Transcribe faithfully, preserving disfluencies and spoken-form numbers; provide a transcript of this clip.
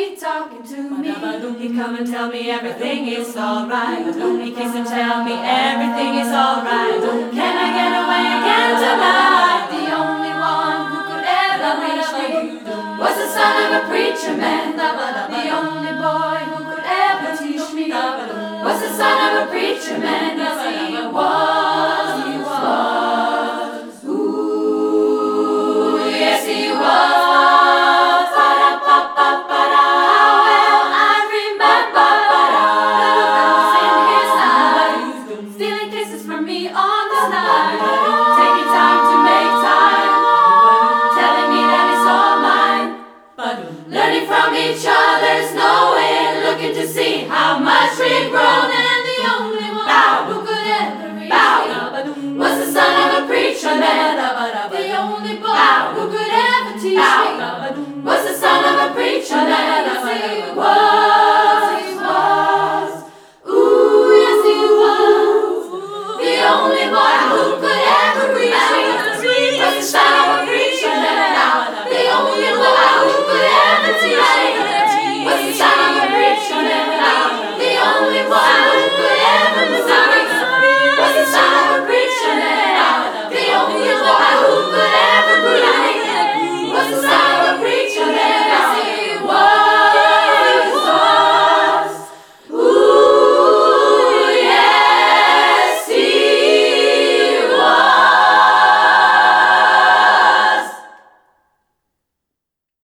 sweet talking to me. He come and tell me everything is alright. He kiss and tell me everything is alright. Can I get away again tonight? The only one who could ever reach me was the son of a preacher man. The only boy who could ever teach me was the son of a preacher man. Yes, he was, he was. Ooh, yes, he was. Learning from each other's knowing, looking to see how much we've grown. And the only one bow, who could ever reach me was the son of a preacher man. The only boy bow, who could ever teach bow, me was the son of a preacher man.